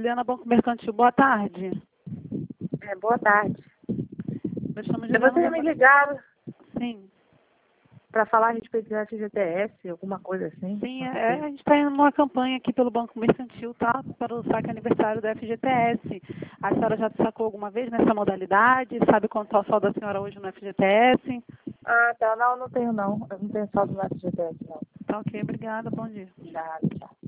Juliana, Banco Mercantil. Boa tarde. Boa tarde. Eu chamo Juliana. Vocês me ligaram Sim. para falar a respeito do FGTS, alguma coisa assim? Sim, a gente está indo numa campanha aqui pelo Banco Mercantil, tá? Para o saque aniversário do FGTS. A senhora já sacou alguma vez nessa modalidade? Sabe quanto está o saldo da senhora hoje no FGTS? Ah, tá. Não tenho não. Eu não tenho saldo no FGTS, não. Tá ok, obrigada, bom dia. Nada, tchau.